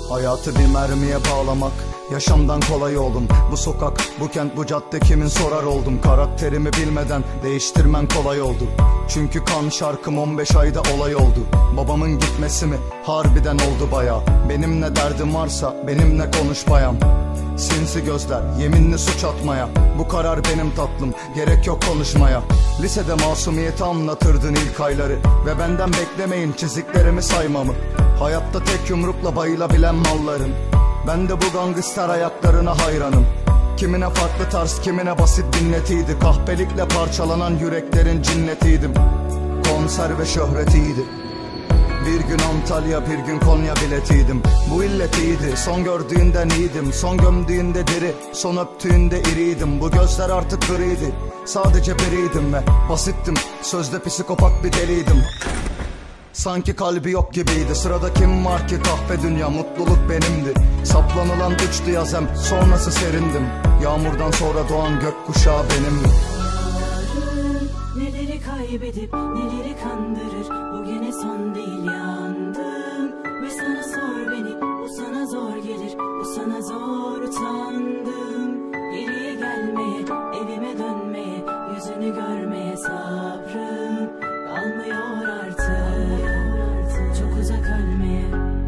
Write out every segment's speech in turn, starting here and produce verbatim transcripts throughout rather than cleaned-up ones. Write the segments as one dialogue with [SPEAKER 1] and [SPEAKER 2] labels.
[SPEAKER 1] Hayatı bir mermiye bağlamak yaşamdan kolay oldum. Bu sokak, bu kent, bu cadde kimin sorar oldum. Karakterimi bilmeden değiştirmen kolay oldu. Çünkü kan şarkım on beş ayda olay oldu. Babamın gitmesi mi? Harbiden oldu baya. Benim ne derdim varsa benimle konuş bayam. Sinsi gözler yeminli suç atmaya. Bu karar benim tatlım, gerek yok konuşmaya. Lisede masumiyeti anlatırdın ilk ayları. Ve benden beklemeyin çiziklerimi saymamı. Hayatta tek yumrukla bayılabilen mallarım. Ben de bu gangster ayaklarına hayranım. Kimine farklı tarz, kimine basit dinletiydi. Kahpelikle parçalanan yüreklerin cinnetiydim. Konser ve şöhretiydi. Bir gün Antalya, bir gün Konya biletiydim. Bu illet iyiydi, son gördüğünden iyiydim. Son gömdüğünde diri, son öptüğünde iriydim. Bu gözler artık griydi, sadece biriydim ve basittim. Sözde psikopat bir deliydim. Sanki kalbi yok gibiydi. Sırada kim var ki? Kahpe dünya, mutluluk benimdi. Saplanılan üçtü yazem, sonrası serindim. Yağmurdan sonra doğan gökkuşağı benimdi.
[SPEAKER 2] Neleri kaybedip neleri kandırır. Bu gene son değil, yandım. Ve sana sor beni, bu sana zor gelir. Bu sana zor, utandım. Geriye gelmeye, evime dönmeye, yüzünü görmeye sabrım kalmıyor artık. Çok uzak ölmeye.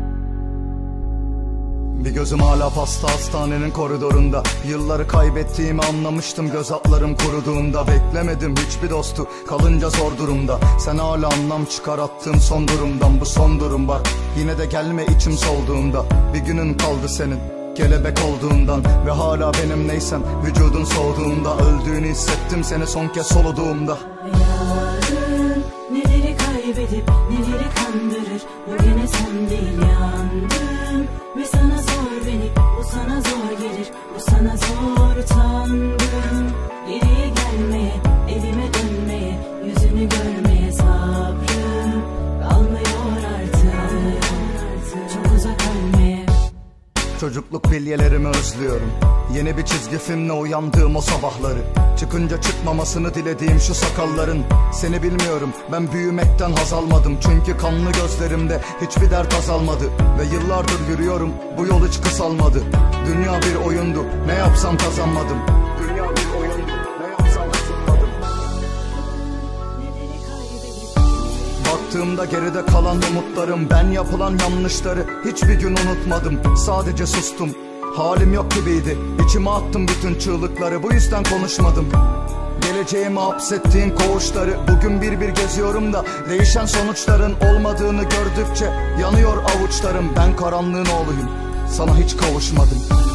[SPEAKER 1] Bir gözüm hala pasta hastanenin koridorunda. Yılları kaybettiğimi anlamıştım göz altlarım kuruduğunda. Beklemedim hiçbir dostu, kalınca zor durumda. Sen hala anlam çıkar attığın son durumdan. Bu son durum bak, yine de gelme içim solduğunda. Bir günün kaldı senin, kelebek olduğundan. Ve hala benim neysen vücudun soğuduğunda. Öldüğünü hissettim seni son kez soluduğumda.
[SPEAKER 2] Yarın neleri kaybedip neleri kandırır. Bu gene son değil, yandım. Ve sana sor beni, bu sana zor gelir. Bu sana zor, utandım. Geriye gelmeye, evime dönmeye, yüzünü görmeye sabrım kalmıyor artık. Çok uzak ölmeye.
[SPEAKER 1] Çocukluk bilyelerimi özlüyorum. Yeni bir çizgi filmle uyandığım o sabahları. Çıkınca çıkmamasını dilediğim şu sakalların. Seni bilmiyorum, ben büyümekten haz almadım. Çünkü kanlı gözlerimde hiçbir dert azalmadı. Ve yıllardır yürüyorum, bu yol hiç kısalmadı. Dünya bir oyundu, ne yapsam kazanmadım. Dünya bir oyundu, ne yapsam kazanmadım. Baktığımda geride kalan umutlarım. Ben yapılan yanlışları hiçbir gün unutmadım. Sadece sustum, halim yok gibiydi. İçime attım bütün çığlıkları, bu yüzden konuşmadım. Geleceğimi hapsettiğin koğuşları bugün bir bir geziyorum da değişen sonuçların olmadığını gördükçe yanıyor avuçlarım. Ben karanlığın oğluyum, sana hiç kavuşmadım.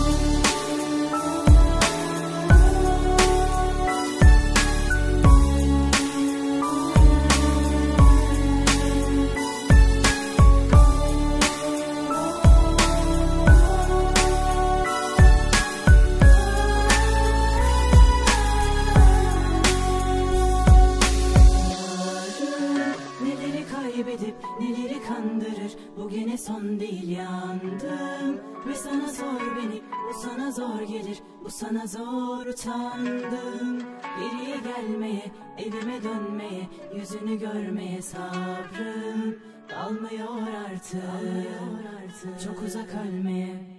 [SPEAKER 2] Kaybedip neleri kandırır. Bu gene son değil, yandım. Ve sana sor beni, bu sana zor gelir. Bu sana zor, utandım. Geriye gelmeye, evime dönmeye, yüzünü görmeye sabrım kalmıyor artık. Çok uzak ölmeye.